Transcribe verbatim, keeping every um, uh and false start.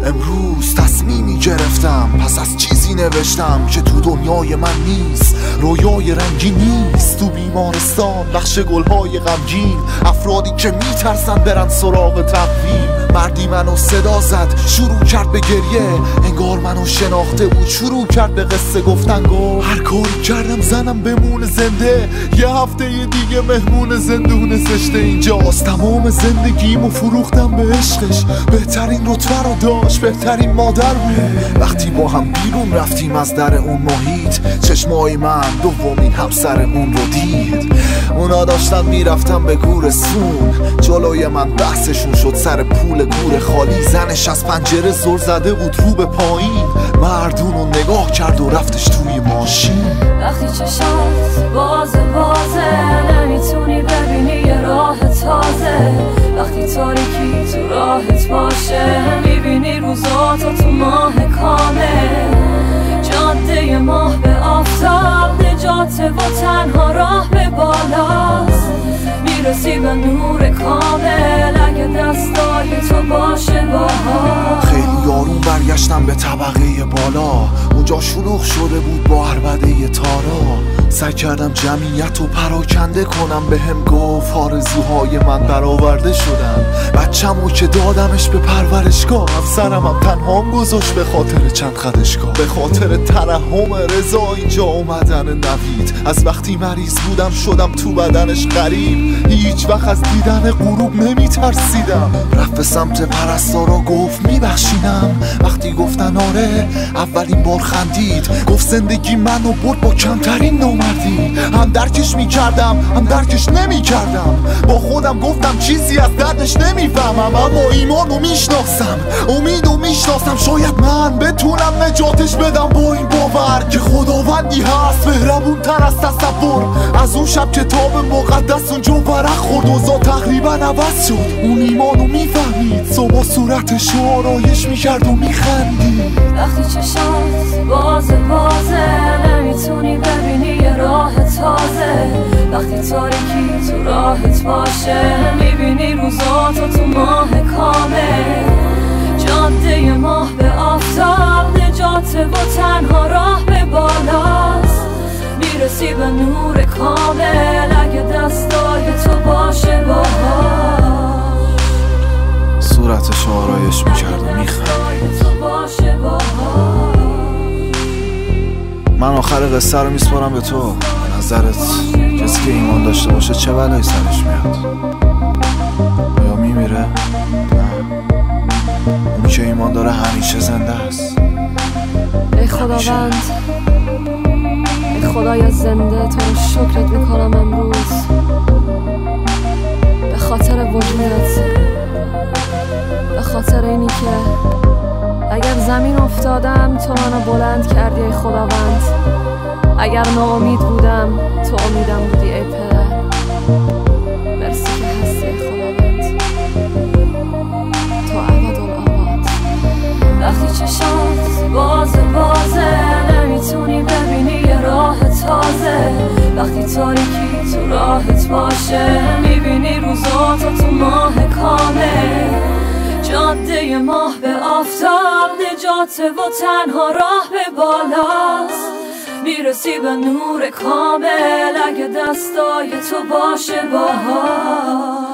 امروز تصمیمی گرفتم، پس از چیزی نوشتم که تو دنیای من نیست. رویای رنگی نیست تو بیمارستان، بخش گلهای غمگین، افرادی که میترسن برن سراغ تقویم. مردی منو صدا زد، شروع کرد به گریه، انگار منو شناخته بود، شروع کرد به قصه گفتن. گفت هر کاری کردم زنم بمونه زنده، یه هفته دیگه مهمون زندون زشته اینجاست. تمام زندگیمو فروختم به عشقش، بهترین رتبه رو داشت، بهترین مادر بود. وقتی با هم بیرون رفتیم از در اون محیط، چشمای من دومین همسر اون رو دید. اونا داشتن میرفتن به گورستون، جلوی من بحثشون شد سر پول گور خالی. زنش از پنجره زل زده بود رو به پایین، مردون رو نگاه کرد و رفتش توی ماشین. وقتی چشات بازه بازه، نمیتونی ببینی یه راه تازه. وقتی تاریکی تو راهت باشه، میبینی روزاتو تو ماه کامل. جاده ماه به آفتاب، نجات و تنها راه به بالاست. میرسی به نور کامل اگه دستای تو باشه باها. خیلی آروم برگشتم به طبقه بالا، اونجا شلوغ شده بود با عربده تارا. سعی کردم جمعیت رو پراکنده کنم، به هم گفت آرزوهای من برآورده شدن. بچه‌مو که دادمش به پرورشگاه، افسرم هم تنهام گذاشت به خاطر چند خدشگاه. به خاطر ترحم رضا اینجا اومدن نوید، از وقتی مریض بودم شدم تو بدنش غریب. هیچ وقت از دیدن غروب نمی ترسیدم. رفت به سمت پرستارا گفت میبخشینم. وقتی گفتن آره اولین بار خندید، گفت زندگی منو برد با کمترین نامردی. هم درکش میکردم هم درکش نمیکردم، با خودم گفتم چیزی از دردش نمیفهمم. اما ایمانو میشناسم، امیدو میشناسم، شاید من بتونم نجاتش بدم با این باور که خداوندی هست مهربون تر از تصور. از اون شب کتاب مقدس اونجا ورق خورد، اوضاع تقریبا عوض شد. اون ایمانو میفهمید، صبح صورتش رو آرایش میکرد و میخندید. وقتی چشات بازه بازه، نمیتونی ببینی یه راه تازه. وقتی تاریکی تو راهت باشه، میبینی روزاتو تو ماه کامل. جاده ماه به آفتاب، نجات و تنها راه به بالاست. میرسی به نور کامل اگه دستای تو باشه باهاش. صورتش آرایش میکرد و میخندید. من آخر قصه رو میسپارم به تو. به نظرت کسی که ایمان داشته باشه چه بلایی سرش میاد؟ یا میمیره؟ نه، اونی که ایمان داره همیشه زنده است. ای خداوند، ای خدای زنده، تو رو شکرت میکنم امروز به خاطر وجودت، به خاطر اینی که اگر زمین افتادم تو منو بلند کردی ای خداوند. اگر ناامید بودم تو امیدم بودی ای پدر. مرسی که هستی ای خداوند، تو ابدالآباد. وقتی چشات بازه بازه، نمیتونی ببینی یه راه تازه. وقتی تاریکی تو راهت باشه، میبینی روزاتو تو ماه کامل. جاده ماه به آفتاب، نجات و تنها راه به بالاست. میرسی به نور کامل اگه دستای تو باشه باها.